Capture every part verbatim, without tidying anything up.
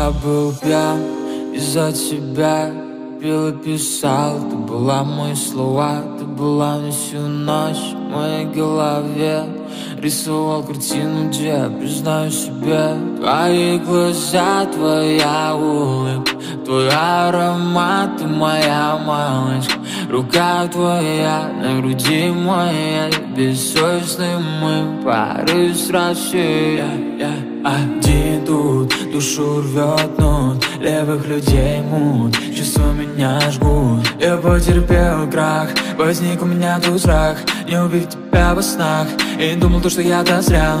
Я был пьян из-за тебя, пил и писал. Ты была мои слова, ты была мне всю ночь в моей голове. Рисовал картину, где я признаю себе. Твои глаза, твоя улыбка, твой аромат, ты моя малышка. Рука твоя на груди моя, бессовестны мы, порыв страсти. Я, я один тут, душу рвет нут, левых людей мут, чувства меня жгут. Я потерпел крах, возник у меня тут страх, не убить тебя во снах, и думал то, что я-то зря.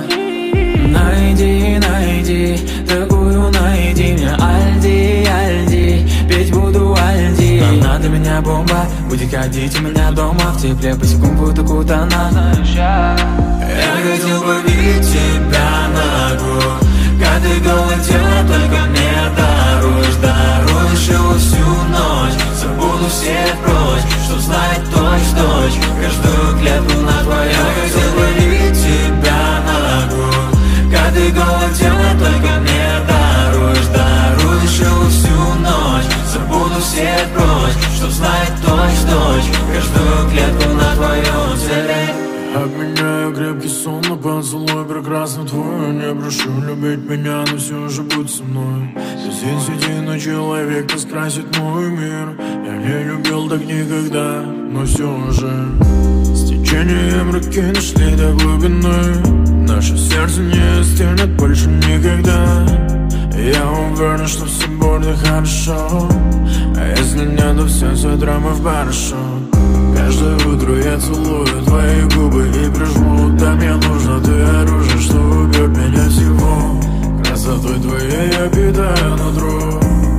Найди, найди, такую найди мне, Альди, Альди, петь буду Альди. Нам надо меня бомба, будет ходить у меня дома в тепле, босиком буду куда-то, знаешь я. Я хотел бы видеть тебя ногу, как ты голое тело только мне даруешь, даруешь его всю ночь, забуду всех прочь, чтоб знать точь-точь каждую клетку на твоем. Я хотел бы видеть тебя ногу, как ты голое тело только мне даруешь, даруешь его всю ночь, забуду всех прочь, чтоб знать точь-точь каждую клетку на твоем теле. Обменяю крепкий сон на поцелуй прекрасно твой. Не прошу любить меня, но все же будь со мной. Здесь единый человек, ты скрасит мой мир. Я не любил так никогда, но все же с течением реки нашли до глубины. Наше сердце не стянет больше никогда. Я уверен, что все будет хорошо, а если нет, то все завтра мы в барышо. Каждое утро я целую твои губы и прижму. Да мне нужно ты оружие, что убьет меня всего. Красотой твоей я питаю нутро,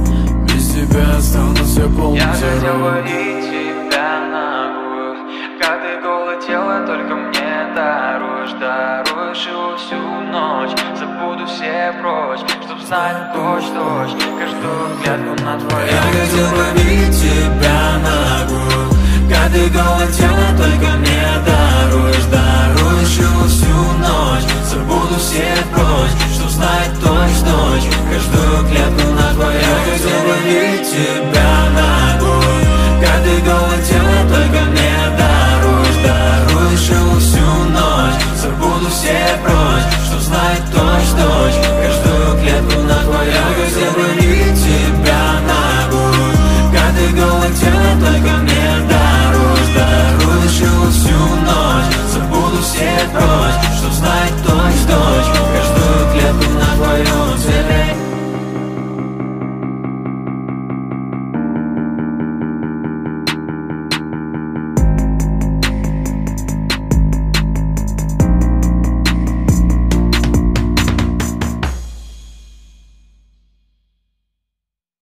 без тебя останусь я полный Я зеро. хотел бы видеть тебя ногу, как ты голое тело только мне даруешь, даруешь его всю ночь, забуду все прочь, чтоб знать точь-точь каждую клетку на твоем. Я хотел бы видеть тебя ногу, как ты голое тело только мне даруешь, даруешь его всю ночь, забуду всех прочь, чтоб знать точь-точь каждую клетку на твоем. Я хотел бы видеть тебя ногу, как ты голое тело только мне даруешь, даруешь его всю ночь, забуду всех прочь, чтоб знать точь-точь каждую клетку на твоем. Я хотел бы видеть тебя ногу, как ты голое тело только мне даруешь, даруешь его всю ночь, забуду всех прочь, чтоб знать точь.